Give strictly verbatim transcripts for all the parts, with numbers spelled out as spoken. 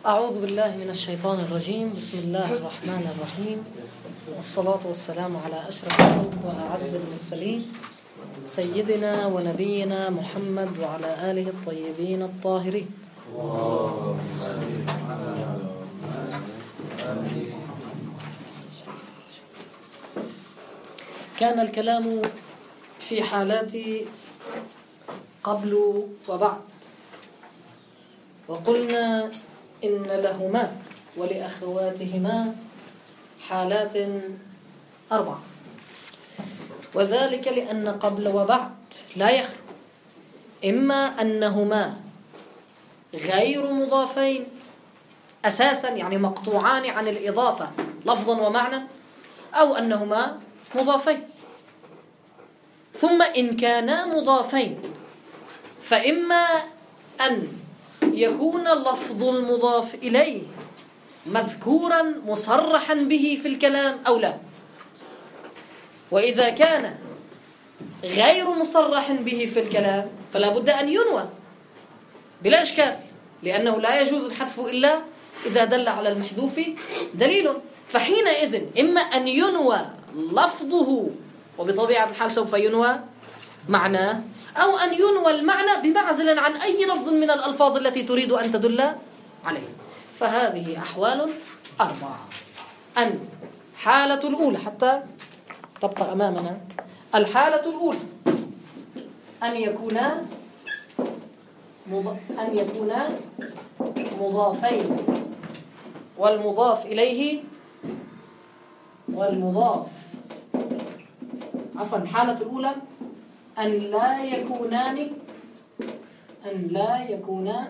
أعوذ بالله من الشيطان الرجيم. بسم الله الرحمن الرحيم، والصلاة والسلام على أشرف الخلق وأعز المرسلين سيدنا ونبينا محمد وعلى آله الطيبين الطاهرين. كان الكلام في حالات قبل وبعد، وقلنا إن لهما ولأخواتهما حالات أربعة، وذلك لأن قبل وبعد لا يخلو إما أنهما غير مضافين أساسا، يعني مقطوعان عن الإضافة لفظا ومعنى، أو أنهما مضافين. ثم إن كانا مضافين فإما أن يكون لفظ المضاف إليه مذكورا مصرحا به في الكلام أو لا. وإذا كان غير مصرح به في الكلام فلا بد أن ينوى بلا إشكال، لأنه لا يجوز الحذف إلا إذا دل على المحذوف دليل. فحينئذ إما أن ينوى لفظه، وبطبيعة الحال سوف ينوى معناه، أو أن ينوى المعنى بمعزل عن أي لفظ من الألفاظ التي تريد أن تدل عليه. فهذه أحوال أربعة. أن حالة الأولى حتى تبقى أمامنا، الحالة الأولى أن يكونا أن يكونا مضافين والمضاف إليه والمضاف عفوا الحالة الأولى أن لا يكونان أن لا يكونا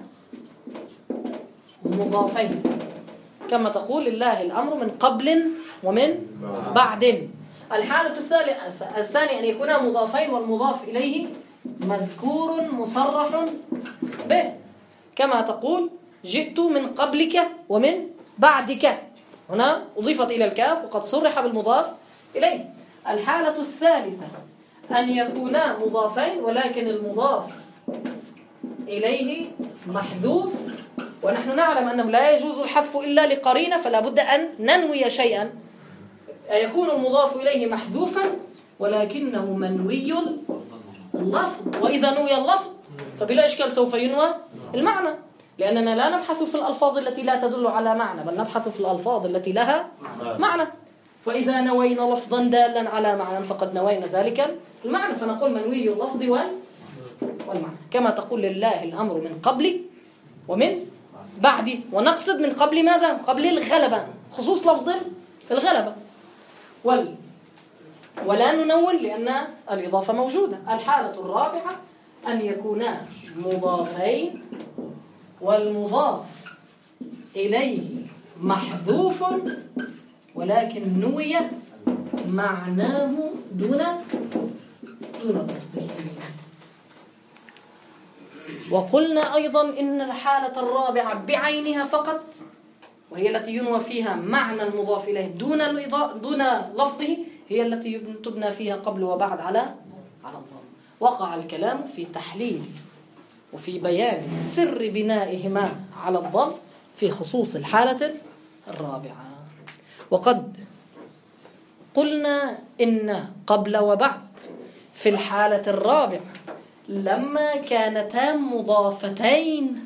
مضافين، كما تقول لله الأمر من قبل ومن بعد. الحالة الثانية أن يكونا مضافين والمضاف إليه مذكور مصرح به، كما تقول جئت من قبلك ومن بعدك، هنا أضيفت إلى الكاف وقد صرح بالمضاف إليه. الحالة الثالثة أن يكونا مضافين ولكن المضاف إليه محذوف، ونحن نعلم أنه لا يجوز الحذف إلا لقرينة، فلا بد أن ننوي شيئا. يكون المضاف إليه محذوفا ولكنه منوي اللفظ، وإذا نوي اللفظ فبلا إشكال سوف ينوى المعنى، لأننا لا نبحث في الألفاظ التي لا تدل على معنى، بل نبحث في الألفاظ التي لها معنى. فإذا نوينا لفظا دالا على معنى فقد نوينا ذلك المعنى، فنقول منوي اللفظ والمعنى، كما تقول لله الأمر من قبل ومن بعد، ونقصد من قبل ماذا؟ قبل الغلبة، خصوص لفظ الغلبة. وال ولا ننول لأن الإضافة موجودة. الحالة الرابعة أن يكونا مضافين والمضاف إليه محذوف ولكن نوي معناه دون دون لفظه. وقلنا أيضا إن الحالة الرابعة بعينها فقط، وهي التي ينوى فيها معنى المضاف إليه دون دون لفظه، هي التي تبنى فيها قبل وبعد على على الضم. وقع الكلام في تحليل وفي بيان سر بنائهما على الضم في خصوص الحالة الرابعة. وقد قلنا إن قبل وبعد في الحالة الرابعة لما كانتا مضافتين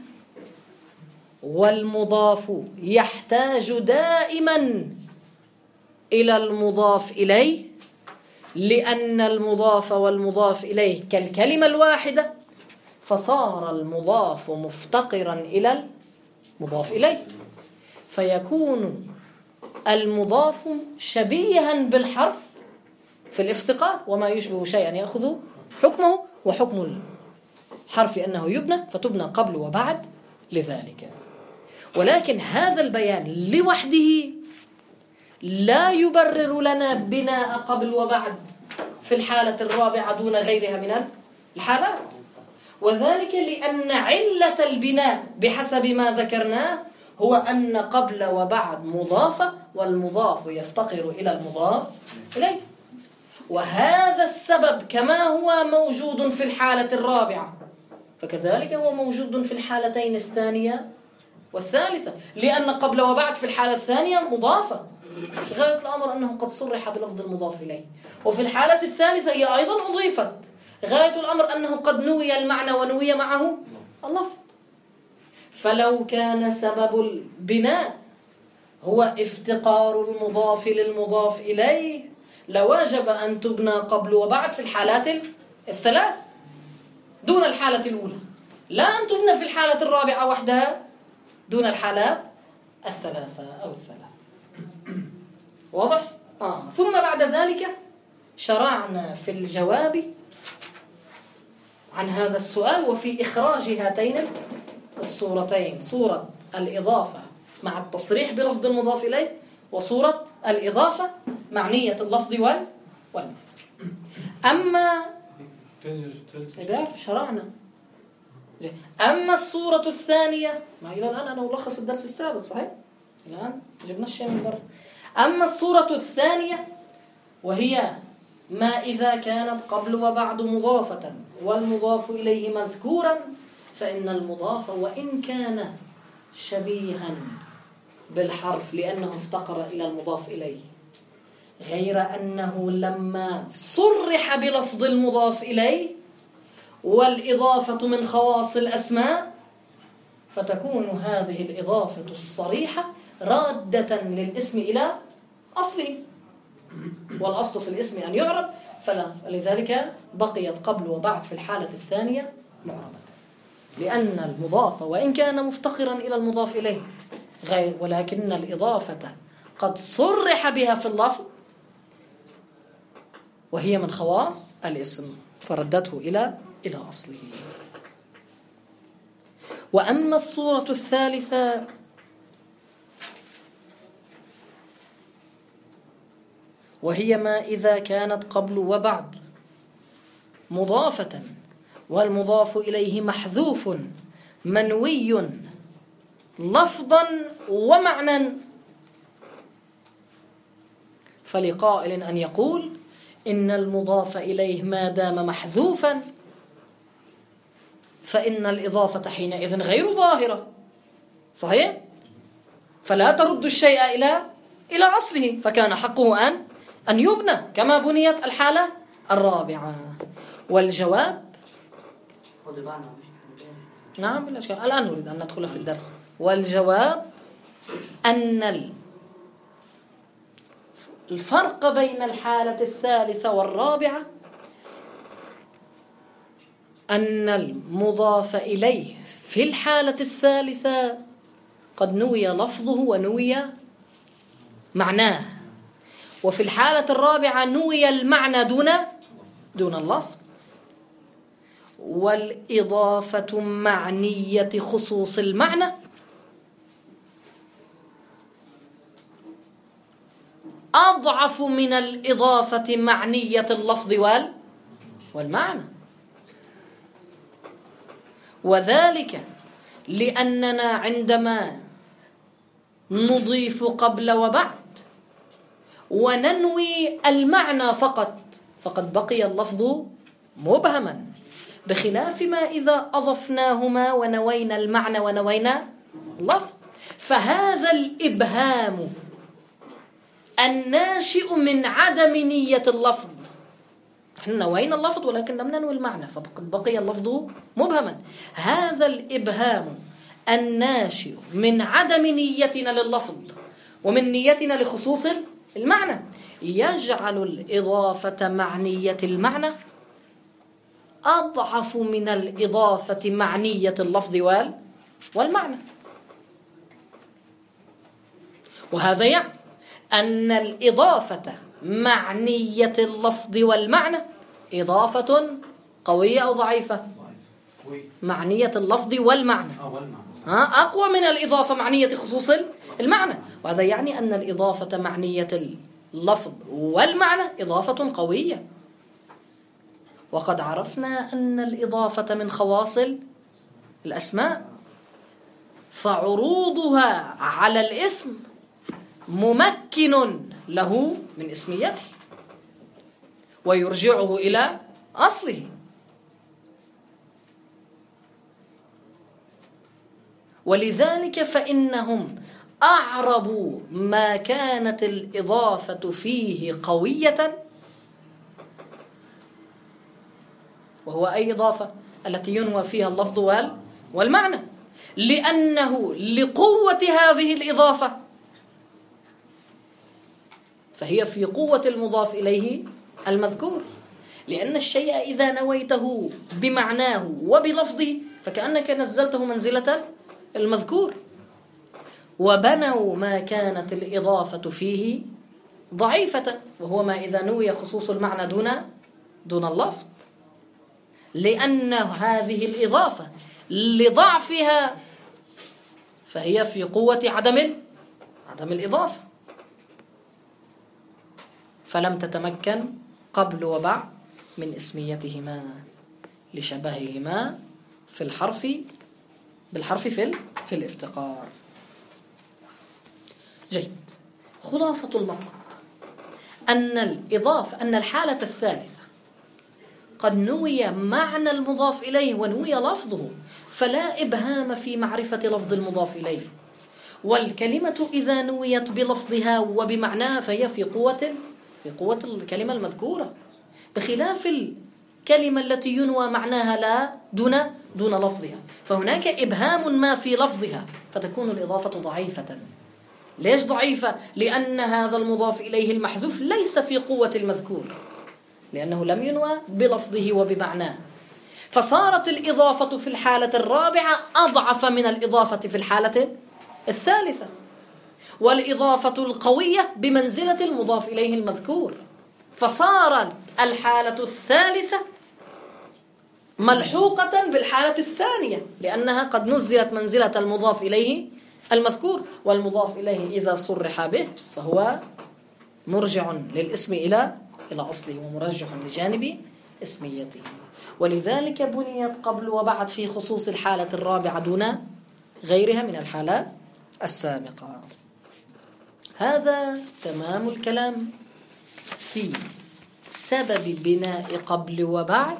والمضاف يحتاج دائما إلى المضاف إليه، لأن المضاف والمضاف إليه كالكلمة الواحدة، فصار المضاف مفتقرا إلى المضاف إليه، فيكون المضاف شبيها بالحرف في الافتقار، وما يشبه شيئا يأخذ حكمه، وحكم الحرف أنه يبنى، فتبنى قبل وبعد لذلك. ولكن هذا البيان لوحده لا يبرر لنا بناء قبل وبعد في الحالة الرابعة دون غيرها من الحالات، وذلك لأن علة البناء بحسب ما ذكرناه هو أن قبل وبعد مضافة والمضاف يفتقر إلى المضاف إليه. وهذا السبب كما هو موجود في الحالة الرابعة فكذلك هو موجود في الحالتين الثانية والثالثة، لأن قبل وبعد في الحالة الثانية مضافة. غاية الأمر أنه قد صرح بلفظ المضاف إليه، وفي الحالة الثالثة هي أيضا أضيفت. غاية الأمر أنه قد نوي المعنى ونوي معه اللفظ. فلو كان سبب البناء هو افتقار المضاف للمضاف إليه لواجب أن تبنى قبل وبعد في الحالات الثلاث دون الحالة الأولى، لا أن تبنى في الحالة الرابعة وحدها دون الحالات الثلاثة أو الثلاث. واضح؟ آه. ثم بعد ذلك شرعنا في الجواب عن هذا السؤال وفي إخراج هاتين الصورتين، صورة الإضافة مع التصريح بلفظ المضاف إليه، وصورة الإضافة معنية اللفظ وال والمعنى. أما يعرف شرعنا. أما الصورة الثانية، ما إلى الآن أنا ألخص الدرس السابق صحيح؟ الآن جبنا الشيء من برا. أما الصورة الثانية وهي ما إذا كانت قبل وبعد مضافة والمضاف إليه مذكورا، فإن المضاف وإن كان شبيها بالحرف لأنه افتقر إلى المضاف إليه، غير أنه لما صرح بلفظ المضاف إليه والإضافة من خواص الأسماء، فتكون هذه الإضافة الصريحة رادة للاسم إلى أصله، والأصل في الاسم أن يعرب، فلا فلذلك بقيت قبل وبعد في الحالة الثانية معربة، لأن المضاف وإن كان مفتقرا إلى المضاف إليه غير، ولكن الإضافة قد صرح بها في اللفظ وهي من خواص الاسم فردته إلى إلى أصله. وأما الصورة الثالثة وهي ما إذا كانت قبل وبعد مضافة والمضاف إليه محذوف منوي لفظا ومعنى، فلقائل أن يقول إن المضاف إليه ما دام محذوفا فإن الإضافة حينئذ غير ظاهرة، صحيح؟ فلا ترد الشيء إلى إلى أصله، فكان حقه أن أن يبنى كما بنيت الحالة الرابعة. والجواب نعم بلا إشكال، الآن نريد أن ندخل في الدرس. والجواب أن الفرق بين الحالة الثالثة والرابعة أن المضاف إليه في الحالة الثالثة قد نوي لفظه ونوي معناه، وفي الحالة الرابعة نوي المعنى دون دون اللفظ. والإضافة معنية خصوص المعنى أضعف من الإضافة معنية اللفظ وال والمعنى، وذلك لأننا عندما نضيف قبل وبعد وننوي المعنى فقط فقد بقي اللفظ مبهما، بخلاف ما إذا أضفناهما ونوينا المعنى ونوينا اللفظ، فهذا الإبهام الناشئ من عدم نية اللفظ، نحن نوينا اللفظ ولكن لم ننوي المعنى فقد بقي اللفظ مبهما، هذا الإبهام الناشئ من عدم نيتنا لللفظ ومن نيتنا لخصوص المعنى يجعل الإضافة معنية المعنى أضعف من الإضافة معنية اللفظ والمعنى. وهذا يعني أن الإضافة معنية اللفظ والمعنى إضافة قوية أو ضعيفة؟ معنية اللفظ والمعنى أقوى من الإضافة معنية خصوص المعنى، وهذا يعني أن الإضافة معنية اللفظ والمعنى إضافة قوية. وقد عرفنا أن الإضافة من خواص الأسماء، فعروضها على الاسم ممكن له من اسميته ويرجعه إلى أصله. ولذلك فإنهم أعربوا ما كانت الإضافة فيه قوية، وهو أي إضافة؟ التي ينوى فيها اللفظ والمعنى، لأنه لقوة هذه الإضافة فهي في قوة المضاف إليه المذكور، لأن الشيء إذا نويته بمعناه وبلفظه فكأنك نزلته منزلة المذكور. وبنوا ما كانت الإضافة فيه ضعيفة، وهو ما إذا نوي خصوص المعنى دون دون اللفظ، لأن هذه الإضافة لضعفها فهي في قوة عدم عدم الإضافة، فلم تتمكن قبل وبعد من اسميتهما لشبههما في الحرف بالحرف في في الافتقار. جيد. خلاصة المطلب أن الإضافة أن الحالة الثالثة قد نوي معنى المضاف إليه ونوي لفظه، فلا إبهام في معرفة لفظ المضاف إليه، والكلمة إذا نويت بلفظها وبمعناها فهي في قوة في قوة الكلمة المذكورة، بخلاف الكلمة التي ينوى معناها لا دون دون لفظها، فهناك إبهام ما في لفظها فتكون الإضافة ضعيفة. ليش ضعيفة؟ لأن هذا المضاف إليه المحذوف ليس في قوة المذكور، لأنه لم ينوى بلفظه وبمعناه، فصارت الإضافة في الحالة الرابعة أضعف من الإضافة في الحالة الثالثة، والإضافة القوية بمنزلة المضاف إليه المذكور، فصارت الحالة الثالثة ملحوقة بالحالة الثانية لأنها قد نزلت منزلة المضاف إليه المذكور، والمضاف إليه إذا صرح به فهو مرجع للاسم إلى إلى أصله ومرجح لجانب اسميته، ولذلك بنيت قبل وبعد في خصوص الحالة الرابعة دون غيرها من الحالات السابقة. هذا تمام الكلام في سبب بناء قبل وبعد،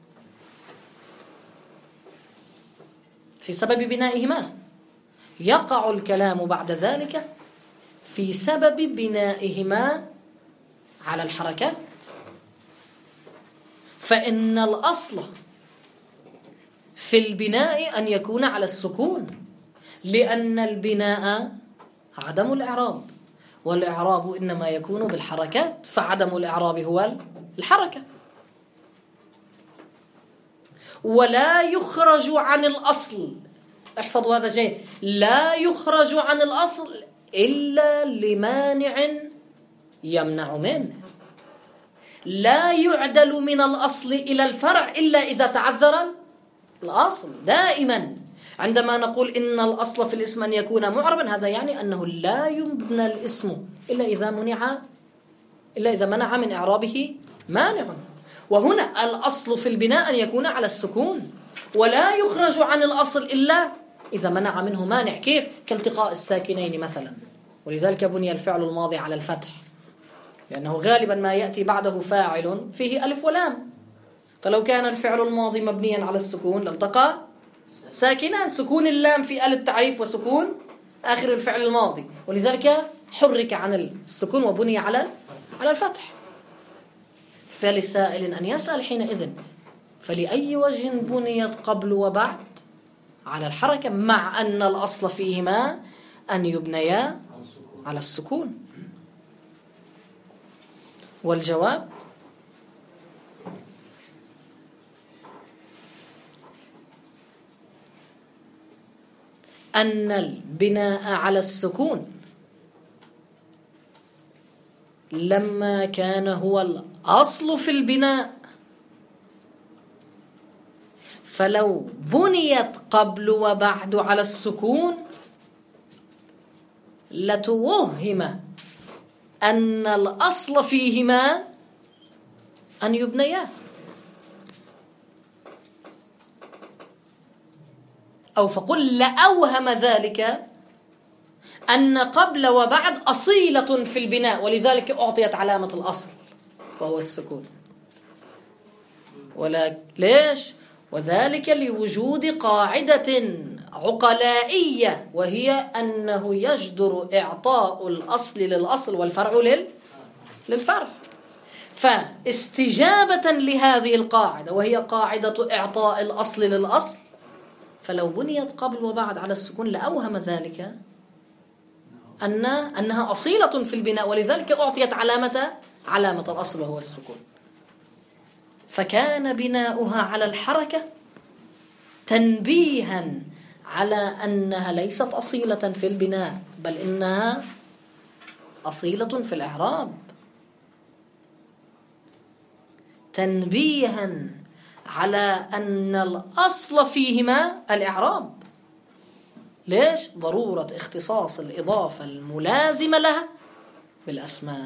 في سبب بنائهما. يقع الكلام بعد ذلك في سبب بنائهما على الحركات، فإن الأصل في البناء أن يكون على السكون، لأن البناء عدم الإعراب، والإعراب إنما يكون بالحركات، فعدم الإعراب هو الحركة. ولا يخرج عن الأصل، احفظوا هذا جيد، لا يخرج عن الأصل إلا لمانع يمنع منه، لا يعدل من الأصل إلى الفرع إلا إذا تعذر الأصل. دائما عندما نقول إن الأصل في الاسم أن يكون معربا، هذا يعني أنه لا يبنى الاسم إلا إذا منع إلا إذا منع من إعرابه مانع، وهنا الأصل في البناء أن يكون على السكون، ولا يخرج عن الأصل إلا إذا منع منه مانع. كيف؟ كالتقاء الساكنين مثلا، ولذلك بني الفعل الماضي على الفتح، لأنه غالبا ما يأتي بعده فاعل فيه ألف ولام، فلو كان الفعل الماضي مبنيا على السكون لالتقى ساكنان، سكون اللام في آل التعريف وسكون آخر الفعل الماضي، ولذلك حرك عن السكون وبني على على الفتح. فلسائل أن يسأل حينئذ فلأي وجه بنيت قبل وبعد؟ على الحركة، مع أن الأصل فيهما أن يبنيا على السكون. والجواب أن البناء على السكون لما كان هو الأصل في البناء، فلو بنيت قبل وبعد على السكون لتوهم أن الأصل فيهما أن يبنيا، أو فقل لأوهم ذلك أن قبل وبعد أصيلة في البناء، ولذلك أعطيت علامة الأصل وهو السكون. ولا ليش؟ وذلك لوجود قاعدة عقلائية، وهي أنه يجدر إعطاء الأصل للأصل والفرع للفرع. فاستجابة لهذه القاعدة، وهي قاعدة إعطاء الأصل للأصل، فلو بنيت قبل وبعد على السكون لأوهم ذلك أن أنها أصيلة في البناء، ولذلك أعطيت علامة علامة الأصل وهو السكون. فكان بناؤها على الحركة تنبيها على أنها ليست أصيلة في البناء، بل إنها أصيلة في الإعراب، تنبيها على أن الأصل فيهما الإعراب. ليش؟ ضرورة اختصاص الإضافة الملازمة لها بالأسماء.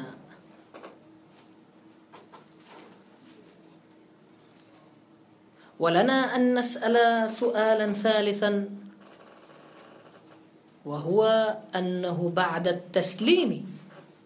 ولنا أن نسأل سؤالا ثالثا، وهو أنه بعد التسليم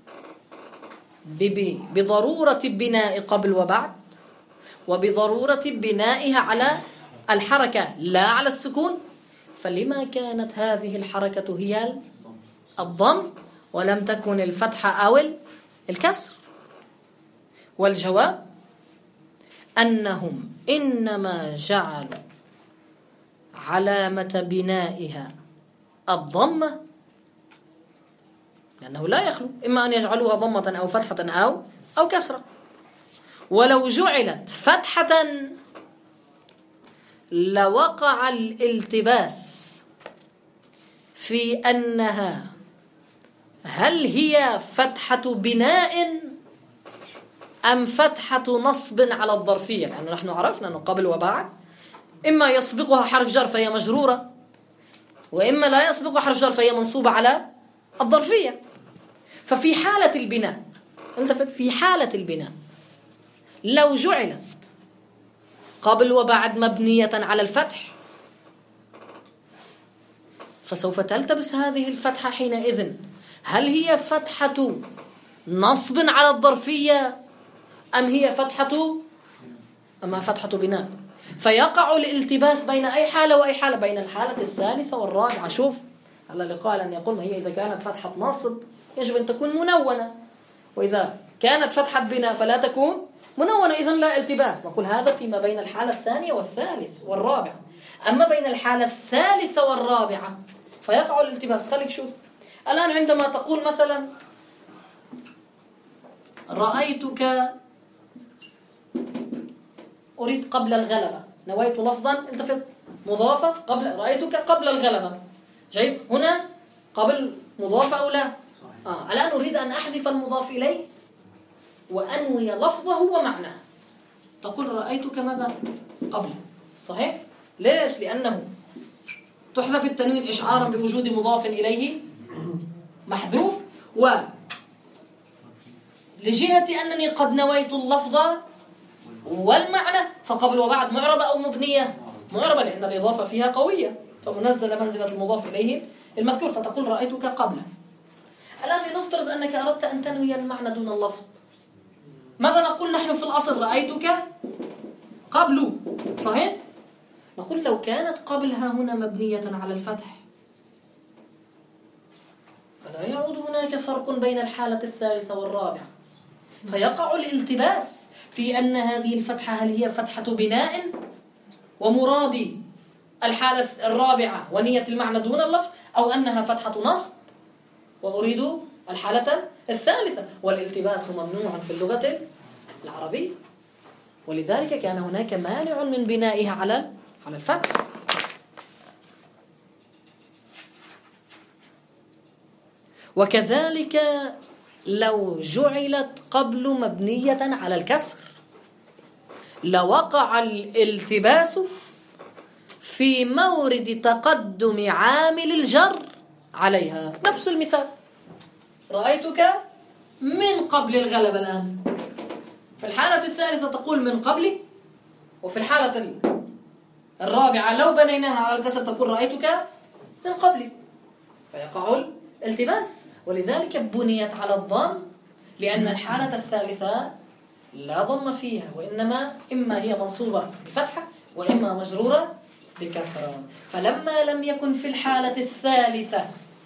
بضرورة البناء قبل وبعد، وبضرورة بنائها على الحركة لا على السكون، فلما كانت هذه الحركة هي الضم ولم تكن الفتحة أو الكسر؟ والجواب أنهم إنما جعلوا علامة بنائها الضمة، لأنه لا يخلو إما أن يجعلوها ضمة أو فتحة أو أو كسرة. ولو جعلت فتحة لوقع الالتباس في أنها هل هي فتحة بناء أم فتحة نصب على الظرفية، لأنه نحن عرفنا أنه قبل وبعد إما يسبقها حرف جر فهي مجرورة، وإما لا يسبقها حرف جر فهي منصوبة على الظرفية. ففي حالة البناء، في حالة البناء لو جعلت قبل وبعد مبنية على الفتح، فسوف تلتبس هذه الفتحة حينئذ هل هي فتحة نصب على الظرفية أم هي فتحة أما فتحة بناء، فيقع الالتباس بين أي حالة وأي حالة، بين الحالة الثالثة والرابعة. شوف على اللي قال أن يقول ما هي إذا كانت فتحة نصب يجب أن تكون منونة، وإذا كانت فتحة بناء فلا تكون منونة، إذن لا التباس. نقول هذا فيما بين الحالة الثانية والثالث والرابعة. أما بين الحالة الثالثة والرابعة فيقع الالتباس. خليك شوف الآن عندما تقول مثلا رأيتك أريد قبل الغلبة، نويت لفظا التفت مضافة قبل رأيتك قبل الغلبة، جيد. هنا قبل مضافة أو لا؟ آه. الآن أريد أن أحذف المضاف إليه وأنوي لفظه ومعناه، تقول رأيتك ماذا قبل، صحيح؟ ليش؟ لأنه تحذف التنوين إشعارا بوجود مضاف إليه محذوف، ولجهة أنني قد نويت اللفظ والمعنى فقبل وبعد معربة أو مبنية؟ معربة، لأن الإضافة فيها قوية فمنزل منزلة المضاف إليه المذكور، فتقول رأيتك قبل. الآن لنفترض أنك أردت أن تنوي المعنى دون اللفظ، ماذا نقول نحن في الأصل؟ رأيتك قبل، صحيح؟ نقول لو كانت قبلها هنا مبنية على الفتح فلا يعود هناك فرق بين الحالة الثالثة والرابعة، فيقع الالتباس في أن هذه الفتحة هل هي فتحة بناء ومرادي الحالة الرابعة ونية المعنى دون اللفظ، أو أنها فتحة نصب وأريد الحالة الثالثة. والالتباس ممنوع في اللغة العربية، ولذلك كان هناك مانع من بنائها على على الفتح. وكذلك لو جعلت قبل مبنية على الكسر لوقع الالتباس في مورد تقدم عامل الجر عليها. نفس المثال، رأيتك من قبل الغلبة. الآن في الحالة الثالثة تقول من قبل، وفي الحالة الرابعة لو بنيناها على الكسر تقول رأيتك من قبل، فيقع الالتباس. ولذلك بنيت على الضم، لأن الحالة الثالثة لا ضم فيها، وإنما إما هي منصوبة بفتحة وإما مجرورة بكسرة. فلما لم يكن في الحالة الثالثة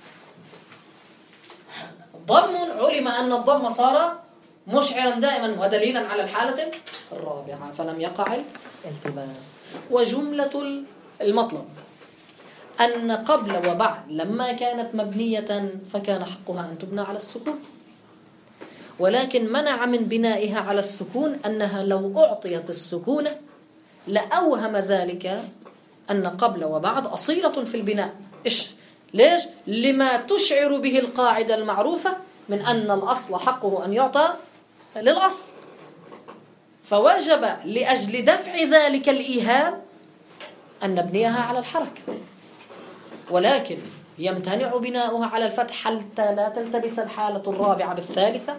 ضم، علم أن الضم صار مشعرا دائما ودليلا على الحالة الرابعة، فلم يقع الالتباس. وجملة المطلب أن قبل وبعد لما كانت مبنية فكان حقها أن تبنى على السكون، ولكن منع من بنائها على السكون أنها لو أعطيت السكون لأوهم ذلك أن قبل وبعد أصيلة في البناء. إيش؟ ليش؟ لما تشعر به القاعدة المعروفة من أن الأصل حقه أن يعطى للأصل، فوجب لأجل دفع ذلك الإيهام أن نبنيها على الحركة، ولكن يمتنع بناؤها على الفتح حتى لا تلتبس الحالة الرابعة بالثالثة،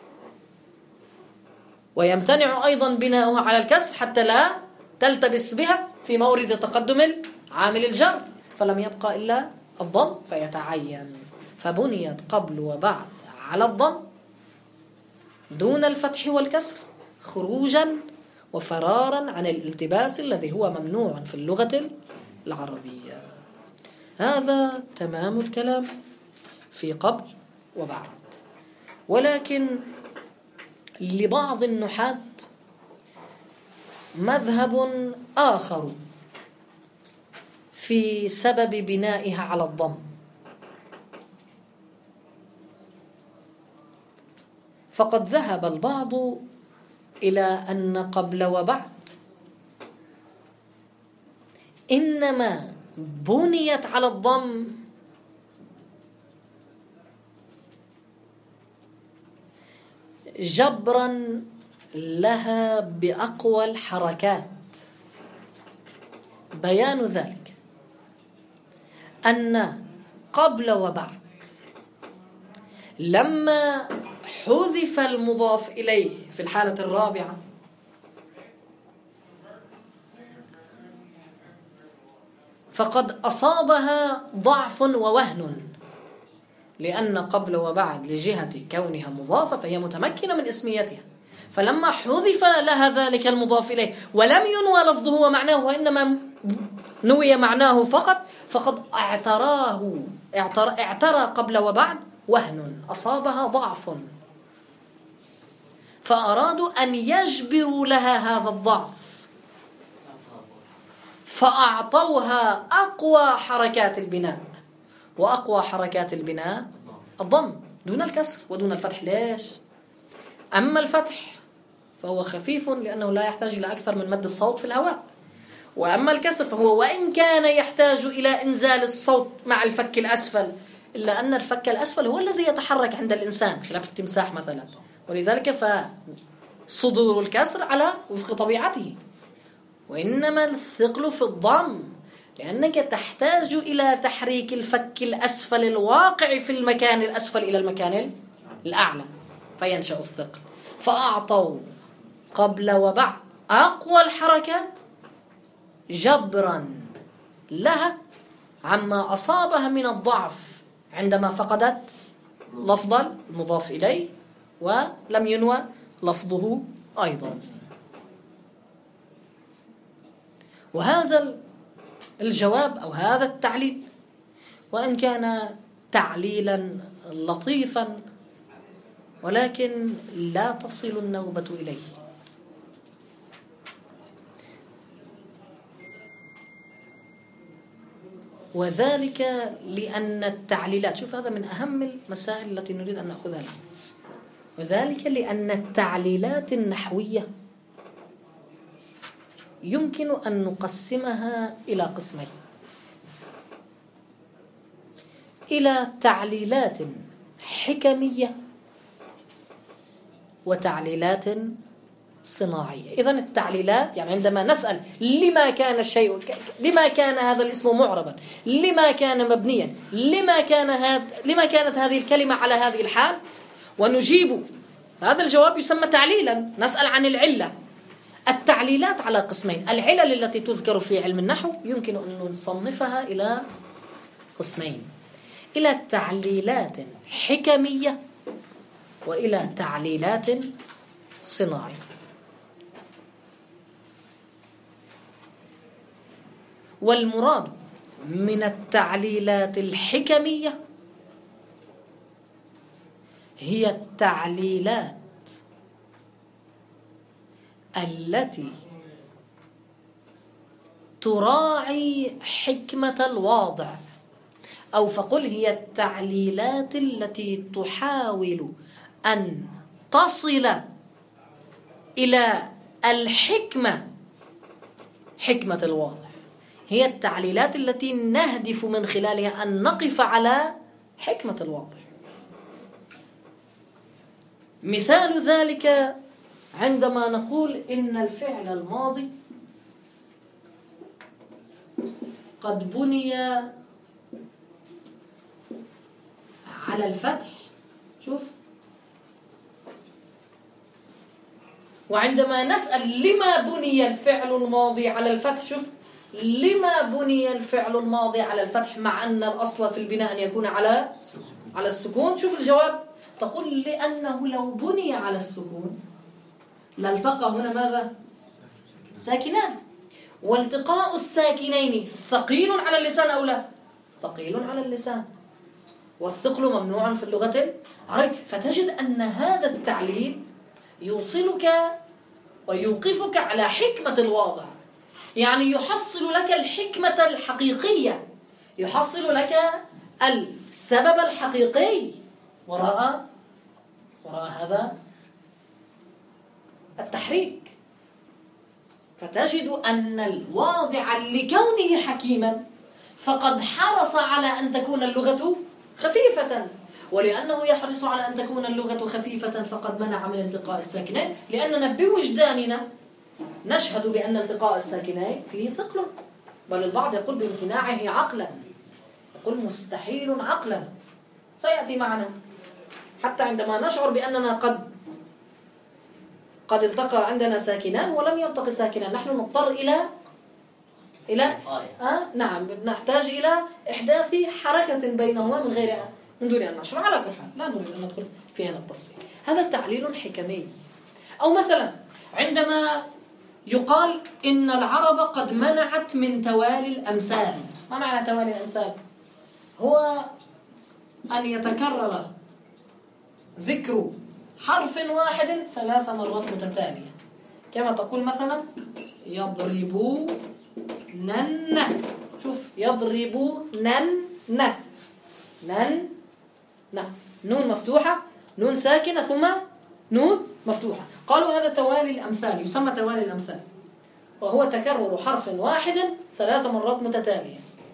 ويمتنع أيضا بناؤها على الكسر حتى لا تلتبس بها في مورد تقدم عامل الجر، فلم يبقى إلا الضم فيتعين. فبنيت قبل وبعد على الضم دون الفتح والكسر خروجا وفرارا عن الالتباس الذي هو ممنوع في اللغة العربية. هذا تمام الكلام في قبل وبعد. ولكن لبعض النحاة مذهب آخر في سبب بنائها على الضم، فقد ذهب البعض إلى أن قبل وبعد إنما بنيت على الضم جبرا لها بأقوى الحركات. بيان ذلك أن قبل وبعد لما حذف المضاف إليه في الحالة الرابعة فقد أصابها ضعف ووهن، لأن قبل وبعد لجهة كونها مضافة فهي متمكنة من اسميتها، فلما حذف لها ذلك المضاف إليه ولم ينوى لفظه ومعناه وإنما نوي معناه فقط، فقد اعتراه اعترى, اعترى قبل وبعد وهن، أصابها ضعف، فأرادوا أن يجبروا لها هذا الضعف فأعطوها أقوى حركات البناء، وأقوى حركات البناء الضم دون الكسر ودون الفتح. ليش؟ أما الفتح فهو خفيف لأنه لا يحتاج إلى أكثر من مد الصوت في الهواء، وأما الكسر فهو وإن كان يحتاج إلى إنزال الصوت مع الفك الأسفل، إلا أن الفك الأسفل هو الذي يتحرك عند الإنسان خلاف التمساح مثلا، ولذلك فصدور الكسر على وفق طبيعته، وإنما الثقل في الضم، لأنك تحتاج إلى تحريك الفك الأسفل الواقع في المكان الأسفل إلى المكان الأعلى فينشأ الثقل. فأعطوا قبل وبعد أقوى الحركات جبرا لها عما أصابها من الضعف عندما فقدت لفظ المضاف إليه ولم ينوى لفظه أيضا. وهذا الجواب أو هذا التعليل وإن كان تعليلا لطيفا ولكن لا تصل النوبة إليه، وذلك لأن التعليلات، شوف هذا من أهم المسائل التي نريد أن نأخذها الآن، وذلك لأن التعليلات النحوية يمكن أن نقسمها إلى قسمين: إلى تعليلات حكمية وتعليلات صناعية. إذن التعليلات يعني عندما نسأل لما كان الشيء، لما كان هذا الاسم معربا، لما كان مبنيا، لما كان هذا، لما كانت هذه الكلمة على هذه الحال، ونجيب هذا الجواب يسمى تعليلا. نسأل عن العلة. التعليلات على قسمين: العلل التي تذكر في علم النحو يمكن أن نصنفها إلى قسمين: إلى تعليلات حكمية وإلى تعليلات صناعية. والمراد من التعليلات الحكمية هي التعليلات التي تراعي حكمة الواضع، أو فقل هي التعليلات التي تحاول أن تصل إلى الحكمة، حكمة الواضع. هي التعليلات التي نهدف من خلالها أن نقف على حكمة الواضع. مثال ذلك عندما نقول إن الفعل الماضي قد بني على الفتح، شوف، وعندما نسأل لما بني الفعل الماضي على الفتح، شوف، لما بني الفعل الماضي على الفتح مع أن الأصل في البناء أن يكون على على السكون، شوف الجواب، تقول لأنه لو بني على السكون لالتقى هنا ماذا؟ ساكنان، والتقاء الساكنين ثقيل على اللسان أو لا؟ ثقيل على اللسان، والثقل ممنوع في اللغة العربية. فتجد أن هذا التعليل يوصلك ويوقفك على حكمة الواضع، يعني يحصل لك الحكمة الحقيقية، يحصل لك السبب الحقيقي وراء وراء هذا التحريك. فتجد أن الواضع لكونه حكيما فقد حرص على أن تكون اللغة خفيفة، ولأنه يحرص على أن تكون اللغة خفيفة فقد منع من التقاء الساكنين، لأننا بوجداننا نشهد بأن التقاء الساكنين فيه ثقل، بل البعض يقول بامتناعه عقلا، يقول مستحيل عقلا، سيأتي معنا حتى عندما نشعر بأننا قد قد التقى عندنا ساكنان ولم يلتقي ساكنان، نحن نضطر إلى إلى آه نعم نحتاج إلى إحداث حركة بينهما من غير من دون أن نشرع. على كل حال لا نريد أن ندخل في هذا التفصيل، هذا تعليل حكمي. أو مثلا عندما يقال إن العرب قد منعت من توالي الأمثال. ما معنى توالي الأمثال؟ هو أن يتكرر ذكر حرف واحد ثلاث مرات متتالية، كما تقول مثلا يضربونن، شوف يضربونن، نن ن نون مفتوحة، نون ساكنة، ثم نون مفتوحة. قالوا هذا توالي الأمثال، يسمى توالي الأمثال، وهو تكرر حرف واحد ثلاث مرات متتالية.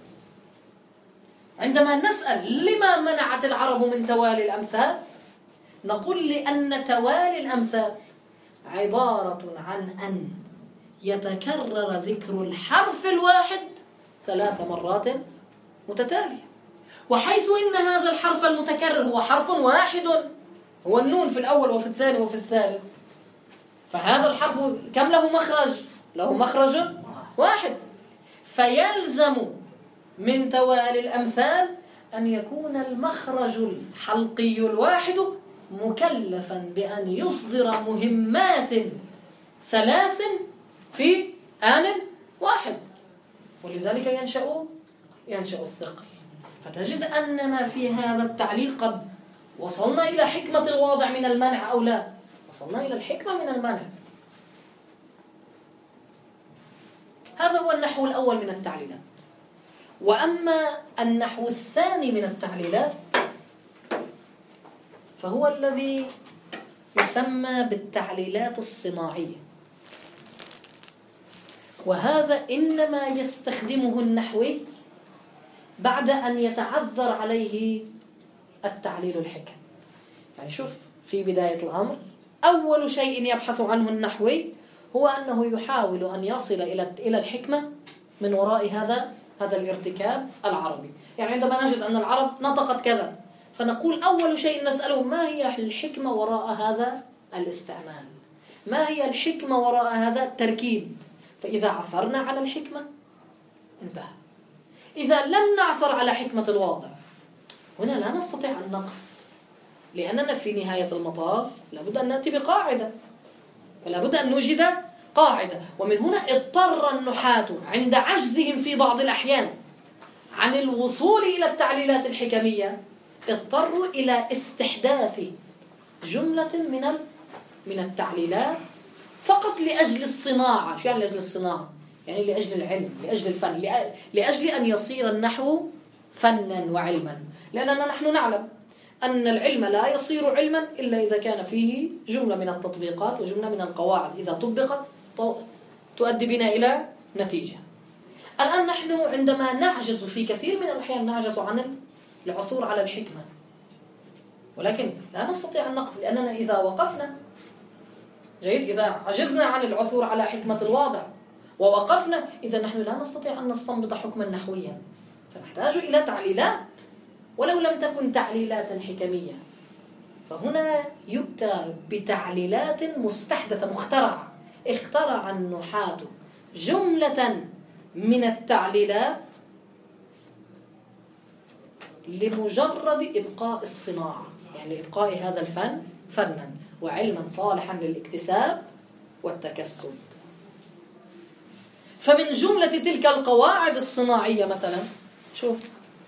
عندما نسأل لما منعت العرب من توالي الأمثال، نقول لأن توالي الأمثال عبارة عن أن يتكرر ذكر الحرف الواحد ثلاث مرات متتالية، وحيث إن هذا الحرف المتكرر هو حرف واحد، هو النون في الأول وفي الثاني وفي الثالث، فهذا الحرف كم له مخرج؟ له مخرج واحد، فيلزم من توالي الأمثال أن يكون المخرج الحلقي الواحد مكلفا بأن يصدر مهمات ثلاث في آن واحد، ولذلك ينشأ ينشأ الثقل. فتجد أننا في هذا التعليل قد وصلنا إلى حكمة الواضع من المنع أو لا؟ وصلنا إلى الحكمة من المنع. هذا هو النحو الأول من التعليلات. وأما النحو الثاني من التعليلات فهو الذي يسمى بالتعليلات الصناعية، وهذا إنما يستخدمه النحوي بعد أن يتعذر عليه التعليل الحكم. يعني شوف، في بداية الأمر أول شيء يبحث عنه النحوي هو أنه يحاول أن يصل إلى إلى الحكمة من وراء هذا هذا الارتكاب العربي. يعني عندما نجد أن العرب نطقت كذا، فنقول أول شيء نسأله ما هي الحكمة وراء هذا الاستعمال، ما هي الحكمة وراء هذا التركيب. فإذا عثرنا على الحكمة انتهى. إذا لم نعثر على حكمة الواضع هنا لا نستطيع أن نقف، لأننا في نهاية المطاف لابد أن نأتي بقاعدة، فلا بد أن نوجد قاعدة. ومن هنا اضطر النحاة عند عجزهم في بعض الأحيان عن الوصول إلى التعليلات الحكمية اضطروا إلى استحداث جملة من من التعليلات فقط لأجل الصناعة. شو يعني لأجل الصناعة؟ يعني لأجل العلم، لأجل الفن، لأجل أن يصير النحو فنا وعلما. لأننا نحن نعلم أن العلم لا يصير علما إلا إذا كان فيه جملة من التطبيقات وجملة من القواعد إذا طبقت تؤدي بنا إلى نتيجة. الآن نحن عندما نعجز في كثير من الأحيان نعجز عن العثور على الحكمة، ولكن لا نستطيع أن نقف، لأننا إذا وقفنا جيد إذا عجزنا عن العثور على حكمة الواضع ووقفنا إذا نحن لا نستطيع أن نستنبط حكما نحويا، فنحتاج إلى تعليلات ولو لم تكن تعليلات حكمية. فهنا يؤتى بتعليلات مستحدثة مخترعة. اخترع النحاة جملة من التعليلات لمجرد إبقاء الصناعة، يعني لإبقاء هذا الفن فنا وعلما صالحا للاكتساب والتكسب. فمن جملة تلك القواعد الصناعية مثلا، شوف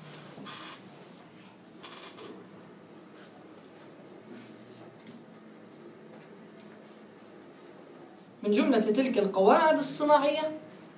من جملة تلك القواعد الصناعية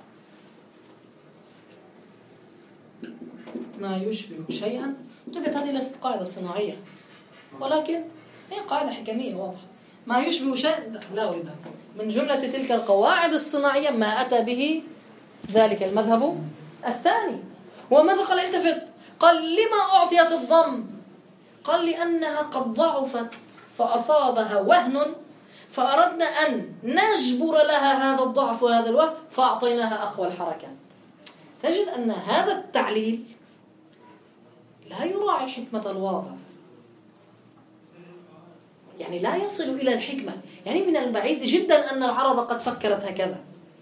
ما يشبه شيئا. قلت هذه ليست قاعدة صناعية ولكن هي قاعدة حكمية واضحة. ما يشبه شيئا لا أريد. من جملة تلك القواعد الصناعية ما أتى به ذلك المذهب الثاني. وماذا قال؟ التفت، قال لما أعطيت الضم؟ قال لأنها قد ضعفت فأصابها وهن فأردنا أن نجبر لها هذا الضعف وهذا الوهن فأعطيناها أقوى الحركات. تجد أن هذا التعليل لا يراعي حكمة الواضع، يعني لا يصل إلى الحكمة. يعني من البعيد جدا أن العرب قد فكرت هكذا.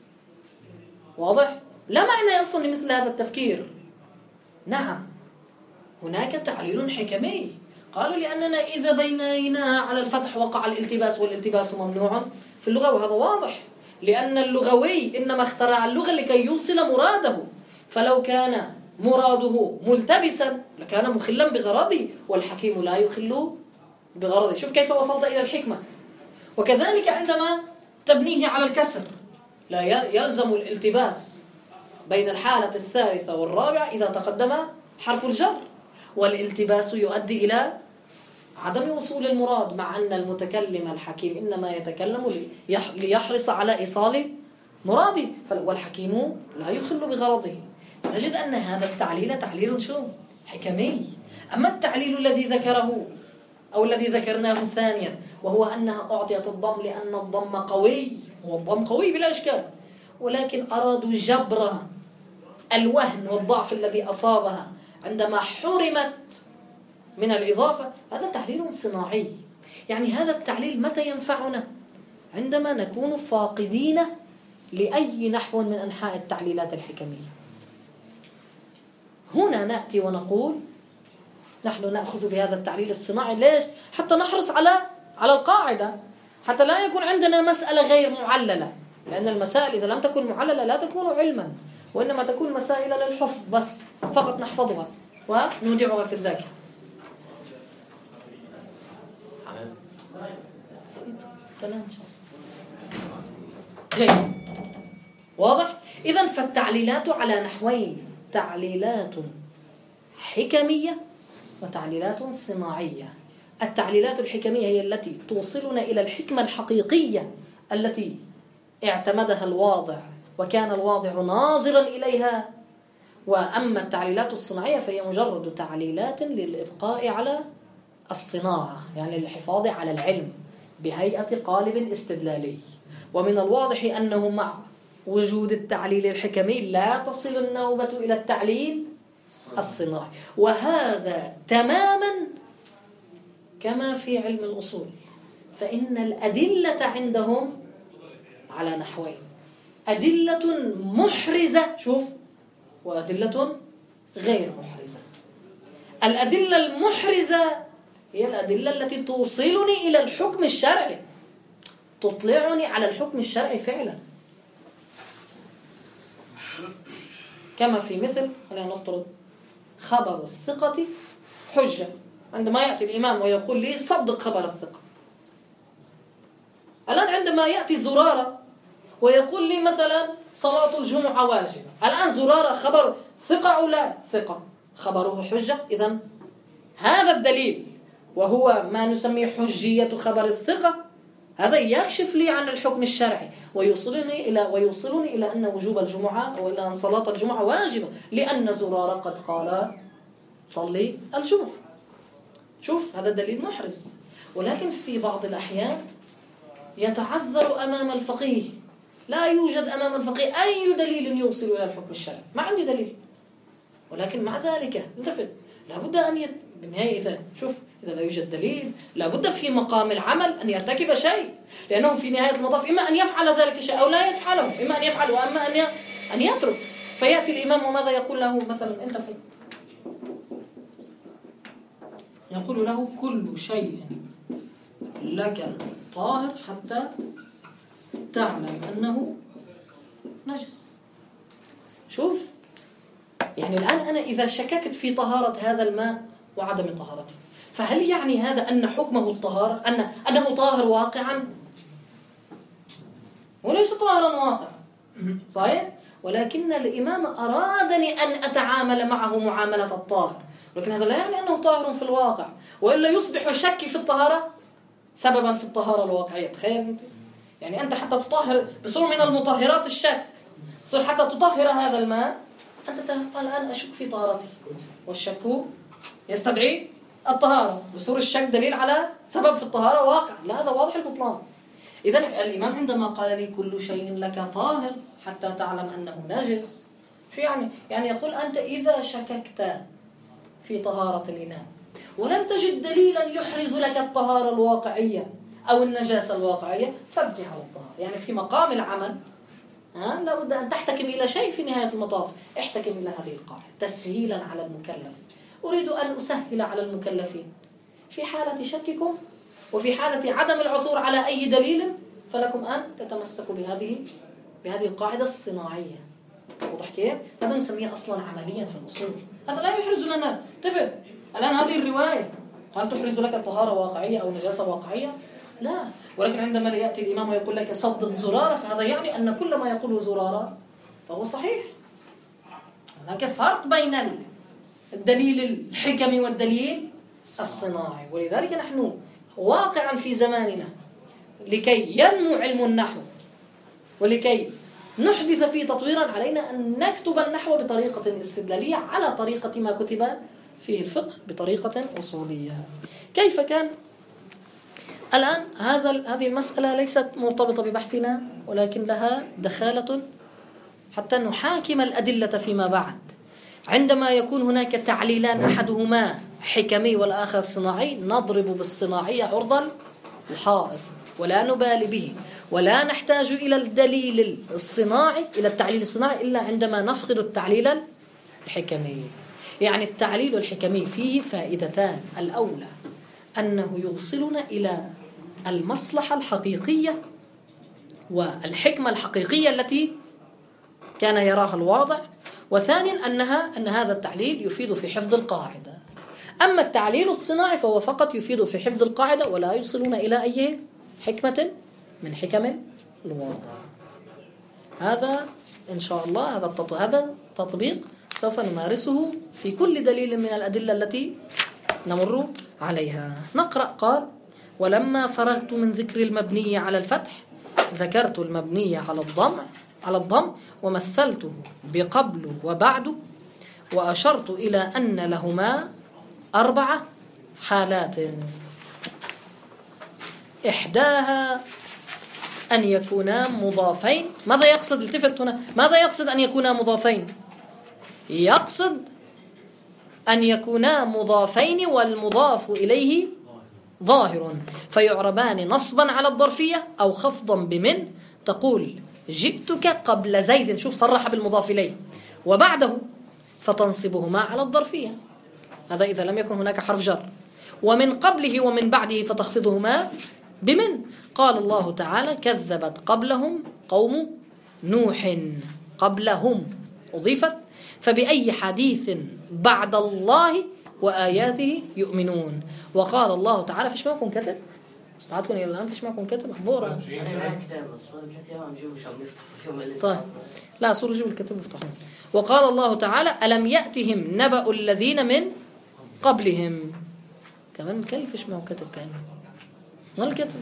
واضح؟ لا معنى أصلا لمثل هذا التفكير. نعم هناك تعليل حكمي. قالوا لأننا إذا بنيناها على الفتح وقع الالتباس، والالتباس ممنوع في اللغة، وهذا واضح لأن اللغوي إنما اخترع اللغة لكي يوصل مراده، فلو كان مراده ملتبسا لكان مخلا بغرضه، والحكيم لا يخل بغرضه. شوف كيف وصلت إلى الحكمة. وكذلك عندما تبنيه على الكسر لا يلزم الالتباس بين الحالة الثالثة والرابعة إذا تقدم حرف الجر، والالتباس يؤدي إلى عدم وصول المراد، مع أن المتكلم الحكيم إنما يتكلم ليحرص على إيصال مراده، والحكيم لا يخل بغرضه. نجد أن هذا التعليل تعليل شو؟ حكمي. أما التعليل الذي ذكره أو الذي ذكرناه ثانيا وهو أنها أعطيت الضم لأن الضم قوي، هو الضم قوي بلا إشكال، ولكن أرادوا جبر الوهن والضعف الذي أصابها عندما حرمت من الإضافة. هذا تعليل صناعي. يعني هذا التعليل متى ينفعنا؟ عندما نكون فاقدين لأي نحو من أنحاء التعليلات الحكمية. هنا نأتي ونقول نحن نأخذ بهذا التعليل الصناعي. ليش؟ حتى نحرص على على القاعدة، حتى لا يكون عندنا مسألة غير معللة، لأن المسائل إذا لم تكن معللة لا تكون علما، وإنما تكون مسائل للحفظ بس، فقط نحفظها ونودعها في الذاكرة. جيد، واضح؟ إذن فالتعليلات على نحوين: تعليلات حكمية وتعليلات صناعية. التعليلات الحكمية هي التي توصلنا إلى الحكمة الحقيقية التي اعتمدها الواضع وكان الواضع ناظرا إليها. وأما التعليلات الصناعية فهي مجرد تعليلات للإبقاء على الصناعة، يعني للحفاظ على العلم بهيئة قالب استدلالي. ومن الواضح أنه مع وجود التعليل الحكمي لا تصل النوبة إلى التعليل الصناعي، وهذا تماما كما في علم الأصول، فإن الأدلة عندهم على نحوين: أدلة محرزة، شوف، وأدلة غير محرزة. الأدلة المحرزة هي الأدلة التي توصلني إلى الحكم الشرعي، تطلعني على الحكم الشرعي فعلا. كما في مثل، خلينا نفترض خبر الثقة حجة، عندما يأتي الإمام ويقول لي صدق خبر الثقة. الآن عندما يأتي زرارة ويقول لي مثلا صلاة الجمعة واجبة، الآن زرارة خبر ثقة أو لا ثقة؟ خبره حجة. إذن هذا الدليل وهو ما نسميه حجية خبر الثقة، هذا يكشف لي عن الحكم الشرعي ويوصلني إلى ويوصلني إلى أن وجوب الجمعة أو إلى أن صلاة الجمعة واجبة، لأن زرارة قد قال صلي الجمعة. شوف هذا الدليل محرز. ولكن في بعض الأحيان يتعذر أمام الفقيه، لا يوجد أمام الفقيه أي دليل يوصل إلى الحكم الشرعي، ما عندي دليل، ولكن مع ذلك التفت لابد أن يت... بالنهاية إذا شوف إذا لا يوجد دليل لابد في مقام العمل أن يرتكب شيء، لأنه في نهاية المطاف إما أن يفعل ذلك الشيء أو لا يفعله، إما أن يفعل وأما أن أن يترك. فيأتي الإمام وماذا يقول له؟ مثلا أنت في يقول له كل شيء لك طاهر حتى تعلم أنه نجس. شوف يعني الآن أنا إذا شككت في طهارة هذا الماء وعدم طهارته، فهل يعني هذا أن حكمه الطهارة، أن أنه طاهر واقعا؟ وليس طاهرا واقعا صحيح؟ ولكن الإمام أرادني أن أتعامل معه معاملة الطاهر، ولكن هذا لا يعني أنه طاهر في الواقع، وإلا يصبح شكي في الطهارة سببا في الطهارة الواقعية. تخيل أنت يعني أنت حتى تطهر بصور من المطهرات الشك، تصير حتى تطهر هذا الماء أنت الآن أشك في طهارته، والشك يستدعي الطهارة، بصور الشك دليل على سبب في الطهارة واقع، لا هذا واضح البطلان. إذن الإمام عندما قال لي كل شيء لك طاهر حتى تعلم أنه نجس، شو يعني؟ يعني يقول أنت إذا شككت في طهارة الإناء ولم تجد دليلا يحرز لك الطهارة الواقعية أو النجاسة الواقعية فابني على الطهارة. يعني في مقام العمل ها لابد أن تحتكم إلى شيء في نهاية المطاف، احتكم إلى هذه القاعدة تسهيلا على المكلف. أريد أن أسهل على المكلفين في حالة شككم وفي حالة عدم العثور على أي دليل، فلكم أن تتمسكوا بهذه بهذه القاعدة الصناعية. واضح كيف؟ هذا نسميه أصلا عمليا في الأصول، هذا لا يحرز لنا. تفهم الآن هذه الرواية هل تحرز لك طهارة واقعية أو نجاسة واقعية؟ لا. ولكن عندما يأتي الإمام ويقول لك صدق زرارة، فهذا يعني أن كل ما يقوله زرارة فهو صحيح. هناك فرق بين الدليل الحكمي والدليل الصناعي. ولذلك نحن واقعا في زماننا لكي ينمو علم النحو ولكي نحدث فيه تطويرا علينا أن نكتب النحو بطريقة استدلالية على طريقة ما كتب فيه الفقه بطريقة أصولية. كيف كان؟ الآن هذا هذه المسألة ليست مرتبطة ببحثنا، ولكن لها دخالة حتى نحاكم الأدلة فيما بعد. عندما يكون هناك تعليلان أحدهما حكمي والآخر صناعي، نضرب بالصناعي عرض الحائط ولا نبالي به، ولا نحتاج إلى الدليل الصناعي إلى التعليل الصناعي إلا عندما نفقد التعليل الحكمي. يعني التعليل الحكمي فيه فائدتان: الأولى أنه يوصلنا إلى المصلحة الحقيقية والحكمة الحقيقية التي كان يراها الواضع، وثانيا أنها أن هذا التعليل يفيد في حفظ القاعدة. أما التعليل الصناعي فهو فقط يفيد في حفظ القاعدة ولا يوصلنا إلى أي حكمة من حكم الواضع. هذا إن شاء الله هذا هذا تطبيق سوف نمارسه في كل دليل من الأدلة التي نمر عليها. نقرأ. قال: ولما فرغت من ذكر المبني على الفتح ذكرت المبني على الضم على الضم ومثلته بقبل وبعد، وأشرت إلى أن لهما أربعة حالات: إحداها أن يكونا مضافين. ماذا يقصد؟ التفت هنا، ماذا يقصد أن يكونا مضافين؟ يقصد أن يكونا مضافين والمضاف إليه ظاهر، فيعربان نصبا على الظرفية أو خفضا بمن. تقول: جئتك قبل زيد، شوف صرح بالمضاف إليه، وبعده فتنصبهما على الظرفية، هذا إذا لم يكن هناك حرف جر. ومن قبله ومن بعده فتخفضهما بمن. قال الله تعالى: كذبت قبلهم قوم نوح. قبلهم أضيفت فبأي حديث بعد الله وآياته يؤمنون. وقال الله تعالى فيش معكم كتب؟ بعدكم إلى الآن فيش معكم كتب أخبار؟ طيب لا صوروا جيبوا الكتب افتحون. وقال الله تعالى ألم يأتهم نبأ الذين من قبلهم. كمان كيف فيش معه كتب كان ما الكتب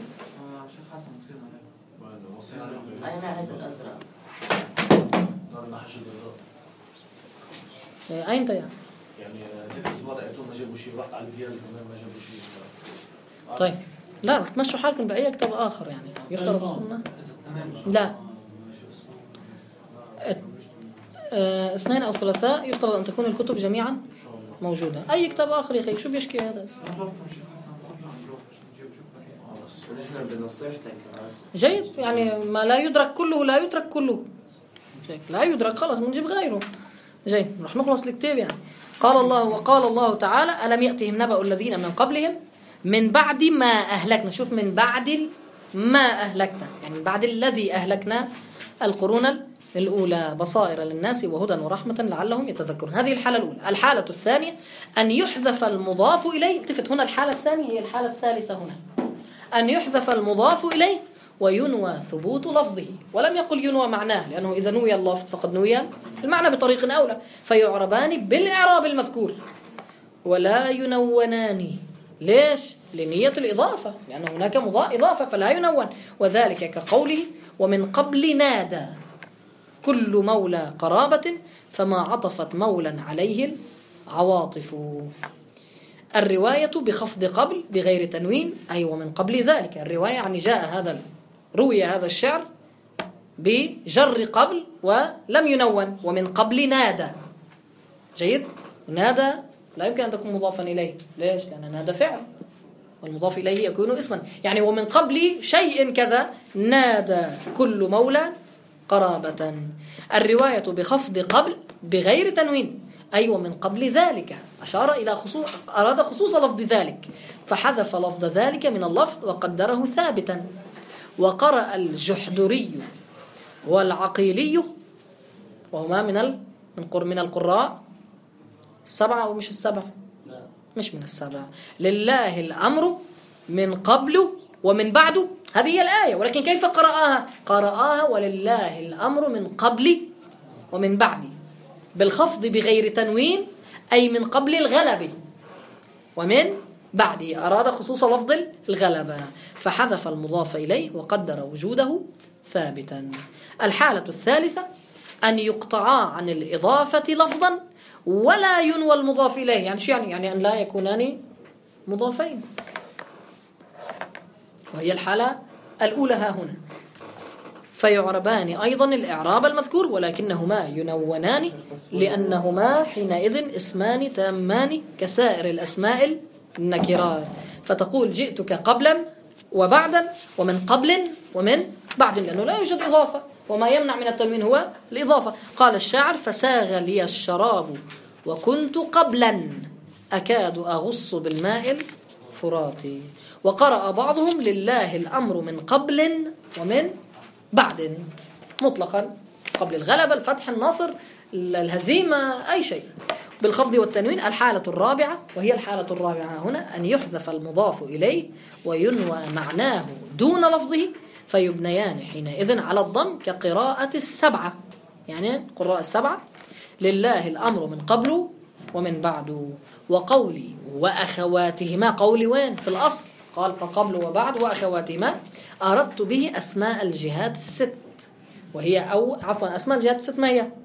أين أنت يعني يعني الأسبوع لقيتهم ما جابوا شيء، رحت على البيال كمان ما جابوا شيء. طيب لا رح تمشوا حالكم بأي كتاب آخر يعني يفترض السنة. لا اثنين أو ثلاثاء يفترض أن تكون الكتب جميعا موجودة. أي كتاب آخر يا أخي شو بيشكي هذا؟ جيد يعني ما لا يدرك كله لا يترك كله. لا يدرك خلاص بنجيب غيره. جيد رح نخلص الكتاب يعني. قال الله وقال الله تعالى ألم يأتهم نبأ الذين من قبلهم من بعد ما أهلكنا. شوف من بعد ما أهلكنا يعني من بعد الذي أهلكنا القرون الأولى بصائر للناس وهدى ورحمة لعلهم يتذكرون. هذه الحالة الأولى. الحالة الثانية أن يحذف المضاف إليه. التفت هنا الحالة الثانية هي الحالة الثالثة هنا أن يحذف المضاف إليه وينوى ثبوت لفظه. ولم يقل ينوى معناه لأنه إذا نوي اللفظ فقد نوي المعنى بطريق أولى. فيعربان بالإعراب المذكور ولا ينونان. ليش؟ لنية الإضافة لأن هناك إضافة فلا ينون. وذلك كقوله ومن قبل نادى كل مولى قرابة فما عطفت مولا عليه العواطف. الرواية بخفض قبل بغير تنوين أي ومن قبل ذلك. الرواية يعني جاء هذا روي هذا الشعر بجر قبل ولم ينون. ومن قبل نادى. جيد. نادى لا يمكن أن تكون مضافا إليه. ليش؟ لأن نادى فعل والمضاف إليه يكون اسما يعني ومن قبل شيء كذا نادى كل مولى قرابة. الرواية بخفض قبل بغير تنوين أي ومن قبل ذلك. أشار إلى خصوص أراد خصوص لفظ ذلك فحذف لفظ ذلك من اللفظ وقدره ثابتا. وقرأ الجحدري والعقيلي وهما من ال... من القراء السبعة أو مش السبعة مش من السبعة. لله الأمر من قبل ومن بعد. هذه هي الآية ولكن كيف قرأها؟ قرأها ولله الأمر من قبل ومن بعد بالخفض بغير تنوين أي من قبل الغلبة ومن بعد. أراد خصوص لفظ الغلبة فحذف المضاف إليه وقدر وجوده ثابتا. الحالة الثالثة أن يقطعا عن الإضافة لفظا ولا ينوى المضاف إليه. يعني شو يعني؟ يعني أن لا يكونان مضافين وهي الحالة الأولى ها هنا. فيعربان أيضا الإعراب المذكور ولكنهما ينونان لأنهما حينئذ اسمان تامان كسائر الأسماء النكرات. فتقول جئتك قبلا وبعدا ومن قبل ومن بعد لأنه لا يوجد إضافة وما يمنع من التنوين هو الإضافة. قال الشاعر فساغ لي الشراب وكنت قبلا أكاد أغص بالماء الفراتي. وقرأ بعضهم لله الأمر من قبل ومن بعد مطلقا قبل الغلبة الفتح النصر الهزيمة أي شيء بالخفض والتنوين. الحالة الرابعة وهي الحالة الرابعة هنا أن يحذف المضاف إليه وينوى معناه دون لفظه فيبنيان حينئذ على الضم كقراءة السبعة. يعني قراءة السبعة لله الأمر من قبل ومن بعد. وقولي وأخواتهما قولي وين في الأصل قال قبل وبعد وأخواتهما أردت به أسماء الجهات الست وهي أو عفوا أسماء الجهات الست ما هي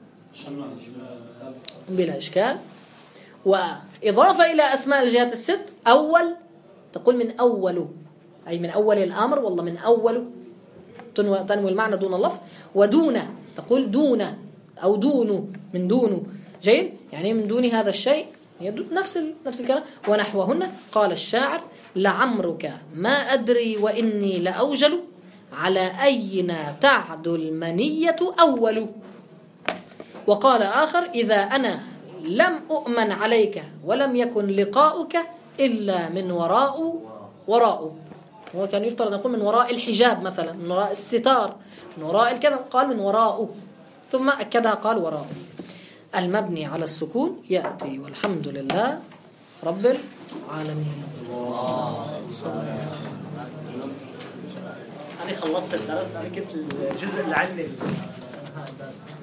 بلا إشكال. وإضافة إلى أسماء الجهات الست أول تقول من أول أي من أول الأمر والله من أول تنوي المعنى دون اللفظ. ودون تقول دون أو دون من دون. جيد يعني من دون هذا الشيء نفس نفس الكلام. ونحوهن قال الشاعر لعمرك ما أدري وإني لأوجل على أينا تعدو المنية أول. وقال آخر إذا أنا لم أؤمن عليك ولم يكن لقاؤك إلا من وراء وراء. هو كان يفترض أن يقول من وراء الحجاب مثلا من وراء الستار من وراء الكذا قال من وراء ثم أكدها قال وراء. المبني على السكون يأتي. والحمد لله رب العالمين. أنا خلصت الدرس، أنا كنت الجزء اللي عندي